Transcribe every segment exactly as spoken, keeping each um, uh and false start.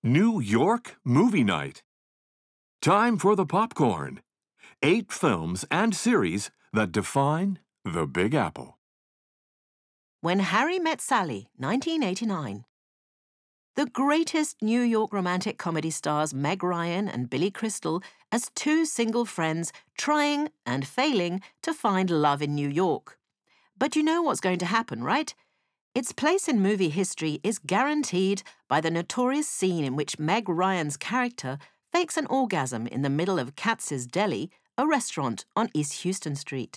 New York Movie Night. Time for the popcorn. Eight films and series that define the Big Apple. When Harry Met Sally, nineteen eighty-nine. The greatest New York romantic comedy stars Meg Ryan and Billy Crystal as two single friends trying and failing to find love in New York. But you know what's going to happen, right? Its place in movie history is guaranteed by the notorious scene in which Meg Ryan's character fakes an orgasm in the middle of Katz's Deli, a restaurant on East Houston Street.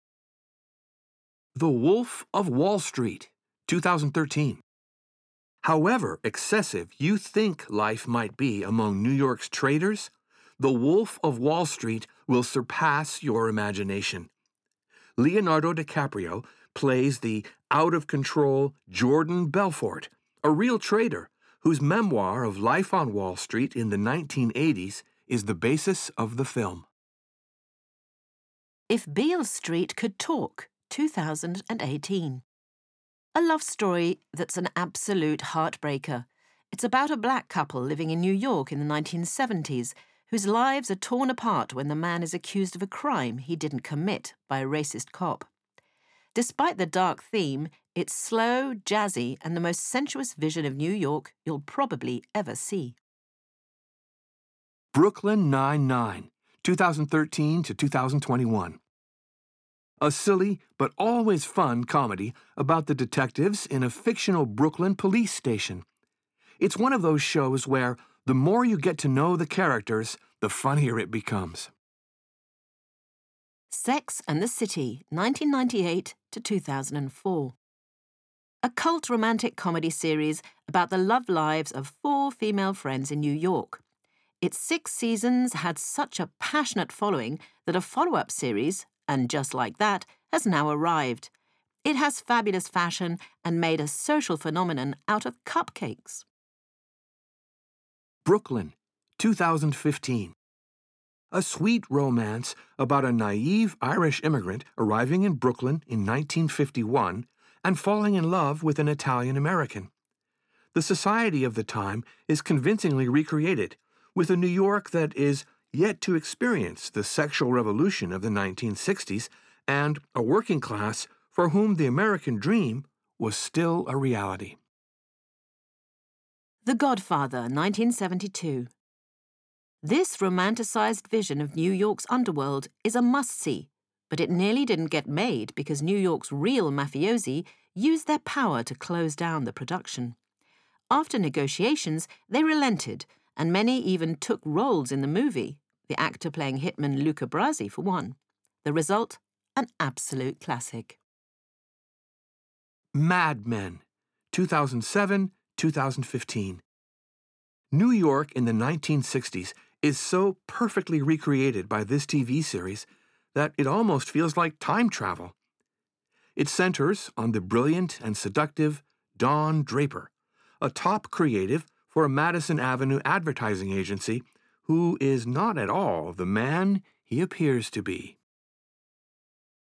The Wolf of Wall Street, two thousand thirteen. However excessive you think life might be among New York's traders, The Wolf of Wall Street will surpass your imagination. Leonardo DiCaprio plays the out-of-control Jordan Belfort, a real trader whose memoir of life on Wall Street in the nineteen eighties is the basis of the film. If Beale Street Could Talk, two thousand eighteen. A love story that's an absolute heartbreaker. It's about a black couple living in New York in the nineteen seventies whose lives are torn apart when the man is accused of a crime he didn't commit by a racist cop. Despite the dark theme, it's slow, jazzy, and the most sensuous vision of New York you'll probably ever see. Brooklyn Nine-Nine, two thousand thirteen to two thousand twenty-one. A silly but always fun comedy about the detectives in a fictional Brooklyn police station. It's one of those shows where the more you get to know the characters, the funnier it becomes. Sex and the City, nineteen ninety-eight to two thousand four. A cult romantic comedy series about the love lives of four female friends in New York. Its six seasons had such a passionate following that a follow-up series, and just like that, has now arrived. It has fabulous fashion and made a social phenomenon out of cupcakes. Brooklyn, two thousand fifteen. A sweet romance about a naive Irish immigrant arriving in Brooklyn in nineteen fifty-one and falling in love with an Italian American. The society of the time is convincingly recreated, with a New York that is yet to experience the sexual revolution of the nineteen sixties and a working class for whom the American dream was still a reality. The Godfather, nineteen seventy-two. This romanticized vision of New York's underworld is a must-see, but it nearly didn't get made because New York's real mafiosi used their power to close down the production. After negotiations, they relented, and many even took roles in the movie, the actor playing hitman Luca Brasi for one. The result? An absolute classic. Mad Men, two thousand seven to two thousand fifteen. New York in the nineteen sixties is so perfectly recreated by this T V series that it almost feels like time travel. It centers on the brilliant and seductive Don Draper, a top creative for a Madison Avenue advertising agency who is not at all the man he appears to be.